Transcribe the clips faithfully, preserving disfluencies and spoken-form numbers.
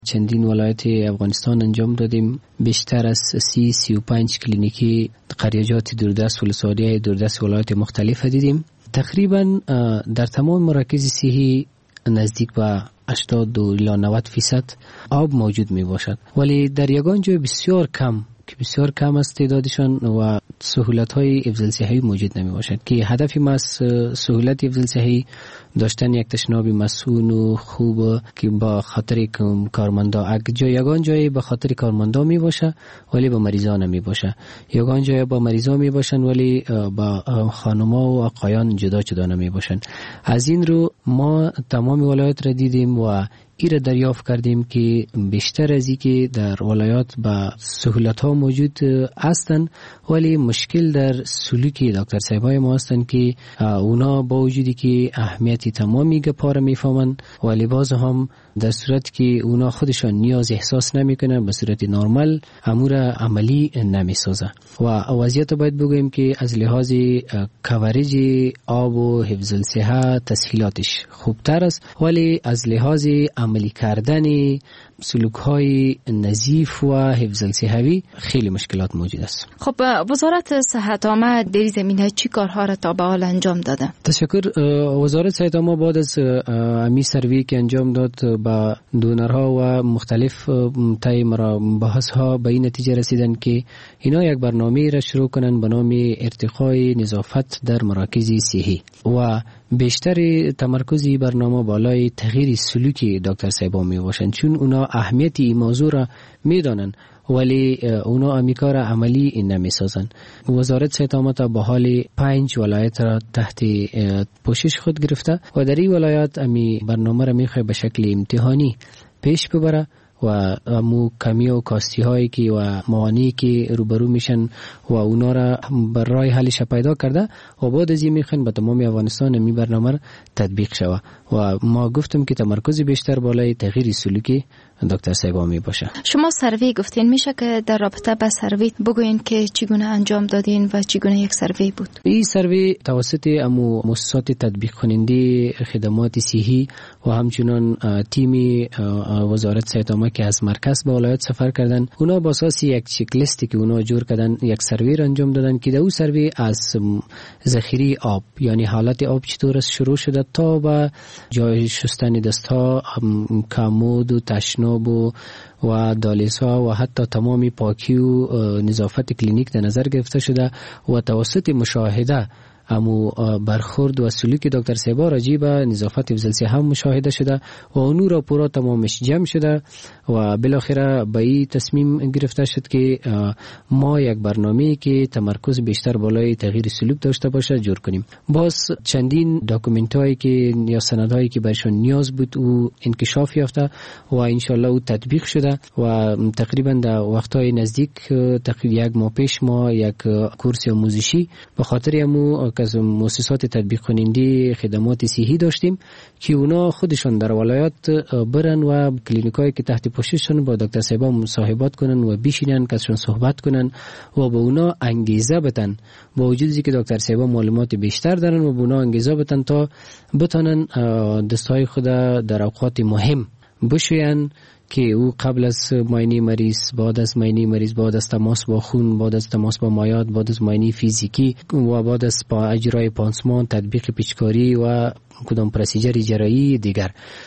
چندین ولایت افغانستان انجام دادیم. بیشتر از سی سی و پنج کلینیکی قریجات دوردست و ولسوالی‌های دوردست ولایت مختلف دیدیم. تقریبا در تمام مراکز صحی نزدیک به هشتاد الی نود فیصد آب موجود می باشد، ولی در یگان جای بسیار کم که بسیار کم است تعدادشان و سهولت های افضل صحی موجود نمی باشد که هدفی ما از سهولت افضل صحی داشتن یک تشناب مسئول و خوب که با خاطر کارمندا، اگه جای یگان جایی به خاطر کارمندا می باشه ولی با مریضان نمی باشه، یگان جایی با مریضان می باشن ولی با خانما و آقایان جدا جدا نمی باشن. از این رو ما تمام ولایات را دیدیم و ایره دریافت کردیم که بیشتر از این که در ولایات با سهولت ها موجود هستند ولی مشکل در سلوکی دکتر صاحبای ما هستند که اونا با وجودی که اهمیت تمامی گپا را میفهمند ولی باز هم در صورت که اونا خودشان نیاز احساس نمیکنن به صورت نرمال امور عملی نمیسازه و وضعیت باید بگوییم که از لحاظ کوریج آب و حفظ الصحت تسهیلاتش خوبتر است ولی از لحاظ عملی کردن سلوک های نظیف و حفظ الصحوی خیلی مشکلات موجود است. خب وزارت صحت عامه در زمینه چی کارها را تا به حال انجام داده؟ تشکر. وزارت صحت عامه بعد از امی سروی که انجام داد با دونرها و مختلف تای بحث ها به این نتیجه رسیدن که اینا یک برنامه را شروع کنن به نام ارتقای نظافت در مراکز صحی و بیشتر تمرکزی برنامه بالای تغییر سلوکی دکتر صاحبا می باشند، چون اونا اهمیت این موضوع را می دانند ولی اونا امیکار عملی نمی سازن. وزارت صحت عامه تا به حال پنج ولایت را تحت پوشش خود گرفته و در این ولایت امی برنامه را می خواهد به شکل امتحانی پیش ببره و امو کمی و کاستی هایی که و موانعی که روبرو میشن و اونا را برای حلش پیدا کرده و بعد از این میخوان به تمام افغانستان می برنامه تطبیق شوه و ما گفتم که تمرکز بیشتر بالای تغییر سلوکی دکتر صاحبا می باشه. شما سروی گفتین، میشه که در رابطه با سروی بگوین که چگونه انجام دادین و چگونه یک سروی بود؟ این سروی توسط امو مؤسسات تطبیق کننده خدمات صحی و همچنان تیم وزارت صحت عامه که از مرکز به ولایت سفر کردن، اونا با اساس یک چک لیستی که اونا جور کردن یک سروی را انجام دادن که در اون سروی از ذخیره آب یعنی حالت آب چطور است شروع شده تا به جای شستن دستها، کمود و تشناب و و دالیسا و حتی تمامی پاکی و نظافت کلینیک در نظر گرفته شده و توسط مشاهده امو برخورد و سلوک دکتر صاحبا راجع به نظافت افضل صحت هم مشاهده شده و اون راپورا تمامش جمع شده و بالاخره به این تصمیم گرفته شد که ما یک برنامه‌ای که تمرکز بیشتر بالای تغییر سلوک داشته باشه جور کنیم. باز چندین داکومنت هایی که یا سندهایی که برشون نیاز بود او انکشاف یافته و انشالله او تطبیق شده و تقریبا در وقتهای نزدیک تقریبا یک ماه پیش ما یک کورس آموزشی به خاطر امو از مؤسسات تطبیق کننده خدمات صحی داشتیم که اونا خودشون در ولایت برن و کلینیکایی که تحت پوشششون با دکتر صاحبا مصاحبت کنن و بشینن کسشون صحبت کنن و به اونا انگیزه بدن، با وجودی که دکتر صاحبا معلومات بیشتر دارن و به اونا انگیزه بدن تا بتونن دستای خود در اوقات مهم بشوین که او قبل از معاینه مریض، بعد از معاینه مریض، بعد از تماس با خون، بعد از تماس با مایعات، بعد از معاینه فیزیکی و بعد از با اجرای پانسمان، تطبیق پیچکاری و کدام پروسیجر جراحی دیگر.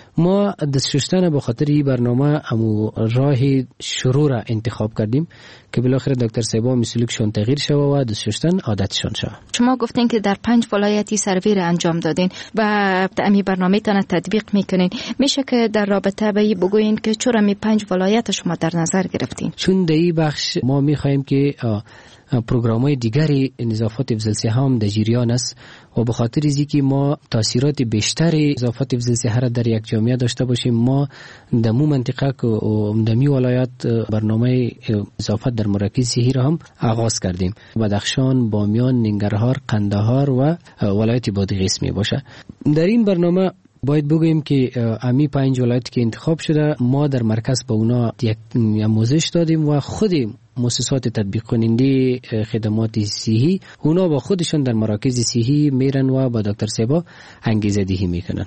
ما دست شستن به خاطر این برنامه امو راه شروع را انتخاب کردیم که بالاخره دکتر صاحبا مسلوکشون تغییر شوه و دست شستن عادتشون شوه. شما گفتین که در پنج ولایتی سروی را انجام دادین و امی برنامه تان تطبیق میکنین. میشه که در رابطه به این بگوین که چرا می پنج ولایت شما در نظر گرفتین؟ چون در این بخش ما میخوایم که پروگرام‌های دیگری نظافت افضل صحت هم در جریان است و به خاطر اینکه ما تاثیرات بیشتر نظافت افضل صحت را در یک جامعه داشته باشیم، ما در مو منطقه و در می ولایت برنامه نظافت در مراکز صحی را هم آغاز کردیم. بدخشان، بامیان، ننگرهار، قندهار و ولایت بادغیس می باشه. در این برنامه باید بگوییم که امی پنج ولایت که انتخاب شده ما در مرکز با اونا یک آموزش دادیم و خودیم مؤسسات تطبیق کننده خدمات صحی اونا با خودشون در مراکز صحی میرن و با دکتر صاحبا انگیزه دهی میکنن.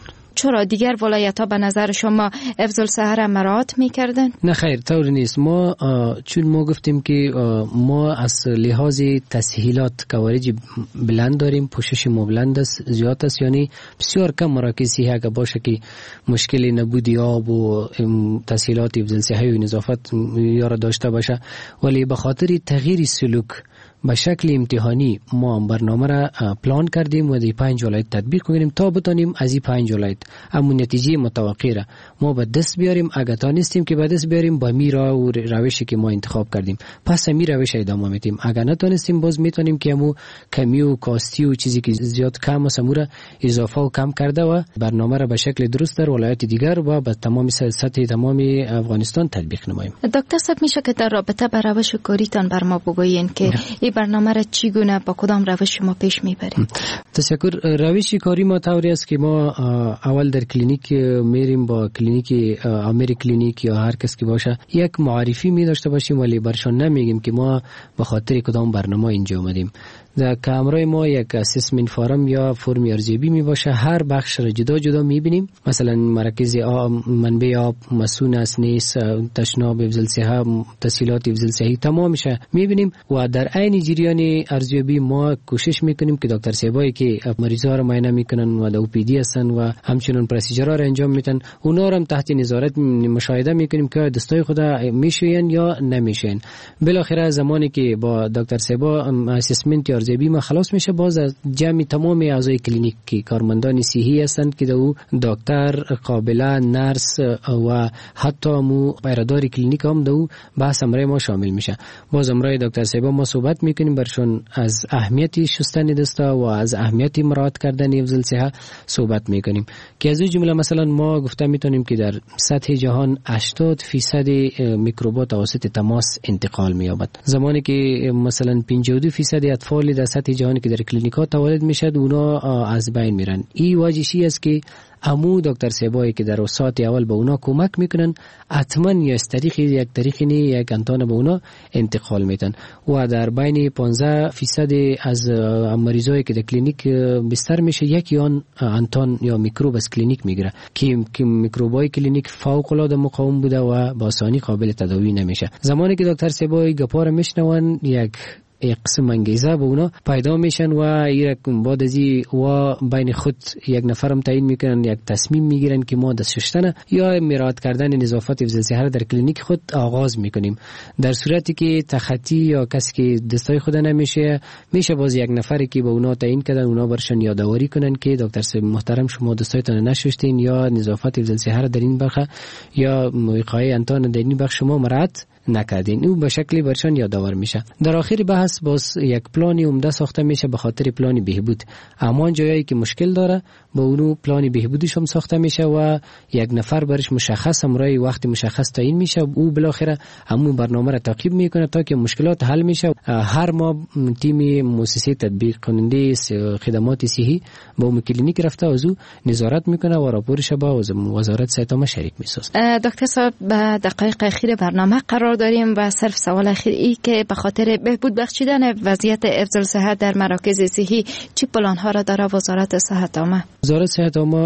چرا دیگر ولایت ها به نظر شما حفظ الصحه مراعات میکردن؟ نه خیر، طور نیست. ما چون ما گفتیم که ما از لحاظ تسهیلات کوارج بلند داریم، پوشش ما بلند است، زیاد است، یعنی بسیار کم مراکز صحی اگه باشه که مشکل نبودی آب و تسهیلات حفظ الصحه و نظافت یا را داشته باشه، ولی به خاطر تغییر سلوک به شکل امتحانی ما برنامه را پلان کردیم و دی پنج ولایت تطبیق کنیم تا بتانیم از این پنج ولایت اما نتیجه متوقع را ما به دست بیاریم. اگه تانستیم که به دست بیاریم با میرا و روشی که ما انتخاب کردیم پس می روش ادامه میدیم. اگه نتونستیم باز میتونیم که همو کمی و کاستی و چیزی که زیاد کم است امور اضافه و کم کرده و برنامه را به شکل درست در ولایت دیگر و به تمام سطح تمام افغانستان تطبیق نماییم. دکتر صاحب میشه که در رابطه با روش کاریتان بر ما بگویین که برنامه را چگونه با کدام روش ما پیش میبریم؟ تشکر. روش کاری ما طوری است که ما اول در کلینیک میریم، با کلینیک امیر کلینیک یا هر کس که باشه یک معرفی می داشته باشیم، ولی برشان نمیگیم که ما به خاطر کدام برنامه اینجا اومدیم. در کامرای ما یک اسسمنت فارم یا فرم ارزیابی می باشه، هر بخش را جدا جدا می بینیم. مثلا مرکز آب، منبع آب، مسون است نیست، تشناب حفظ الصحه، تسهیلات حفظ الصحه تمامش می بینیم و در عین جریان ارزیابی ما کوشش میکنیم که دکتر صاحبایی که مریضا را معاینه میکنن و د او پی دی هستن و همچنین پروسیجرها را انجام میدن اونا را هم تحت نظارت مشاهده میکنیم که دستای خدا میشوین یا نمیشوین. بالاخره زمانی که با دکتر صاحبا اسسمنت ارزیابی ما خلاص میشه، باز از جمع تمام اعضای کلینیک که کارمندان صحی هستند که دو دکتر، قابله، نرس و حتی مو پیرادار کلینیک هم دو بحث امرای ما شامل میشه. باز امرای دکتر صاحبا ما صحبت میکنیم برشون از اهمیت شستن دستا و از اهمیت مراعات کردن حفظ الصحه صحبت میکنیم که از این جمله مثلا ما گفته میتونیم که در سطح جهان هشتاد درصد میکروبات توسط تماس انتقال مییابد. زمانی که مثلا پنجاه و دو درصد اطفال در سطح جهانی که در کلینیکات تولد میشد اونا از بین میرن. این واجشی است که امو دکتر صاحبایی که در وسط اول به اونا کمک میکنن حتما یا از طریق یک طریق نه یک انتان به اونا انتقال میدن و در بین پانزده درصد از مریضایی که در کلینیک بستر میشه یکی آن انتان یا میکروب از کلینیک میگیره که میکروبای کلینیک فوق العاده مقاوم بوده و با آسانی قابل تداوی نمیشه. زمانی که دکتر صاحبای گپار میشنون یک یک قسم انگیزه به اونا پیدا میشن و ایرک بعد از این و بین خود یک نفرم تعیین میکنن، یک تصمیم میگیرن که ما دست شستن یا مراعات کردن نظافت حفظ الصحه در کلینیک خود آغاز میکنیم. در صورتی که تخطی یا کسی که دستای خود نمیشه میشه باز یک نفری که به اونا تعیین کردن اونا برشن یادآوری کنن که دکتر صاحب محترم شما دستایتون نشستین یا نظافت حفظ الصحه در این بخش یا وقایع انتان در این بخش شما مراعات نکردین. او به شکلی برشان یادآور میشه. در آخر بحث باز یک پلانی عمده ساخته میشه به خاطر پلانی بهبود. اما جایی که مشکل داره با اونو پلانی بهبودیش هم ساخته میشه و یک نفر برش مشخص امرای وقت مشخص تعیین میشه. او بالاخره همون برنامه را تعقیب میکنه تا که مشکلات حل میشه. هر ما تیم مؤسسه تطبیق کننده خدمات صحی با اون کلینیک رفته از او نظارت میکنه و راپورش با وزارت صحت شریک میسازه. دکتر صاحب به دقایق اخیر برنامه قرار داریم و صرف سوال اخیر ای که به خاطر بهبود بخشیدن وضعیت حفظ الصحه در مراکز صحی چه پلان ها را داره وزارت صحت عامه؟ وزارت صحت عامه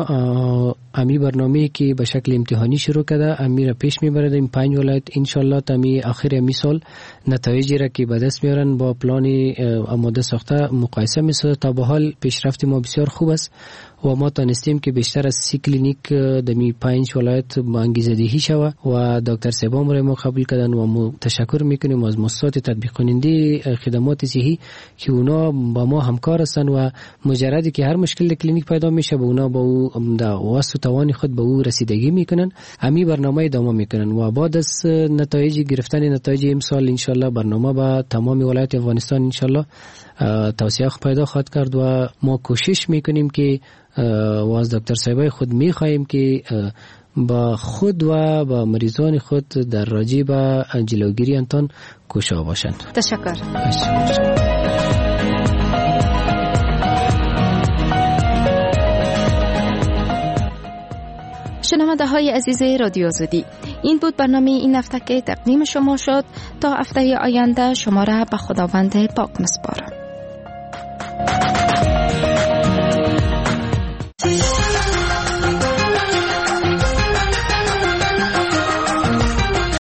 امی برنامه‌ای که به شکل امتحانی شروع کرده امی را پیش میبرد. این پنج ولایت ان شاء الله تا می آخر امی سال نتایجی را که به دست میارن با پلانی آماده ساخته مقایسه میسازه. تا به حال پیشرفت ما بسیار خوب است و ما تانستیم که بیشتر از سی کلینیک دمی پنج ولایت با انگیزه دهی شوه و دکتر صاحبام را ما قبول کردن و ما تشکر میکنیم از مؤسسات تطبیق کننده خدمات صحی که اونا با ما همکار هستن و مجردی که هر مشکل کلینیک پیدا میشه با اونا با او در واسط توان خود به او رسیدگی میکنن. امی برنامه ادامه میکنن و بعد از نتایج گرفتن نتایج امسال ان شاء الله برنامه با تمام ولایت افغانستان ان شاء الله توسعه پیدا خواهد کرد و ما کوشش میکنیم که و از دکتر صاحبای خود میخواهیم که با خود و با مریضان خود در راجع به جلوگیری انتان کوشا باشند. تشکر. شنونده های عزیز رادیو آزادی، این بود برنامه این هفته که تقدیم شما شد. تا هفته آینده شما را به خداوند پاک می‌سپارم.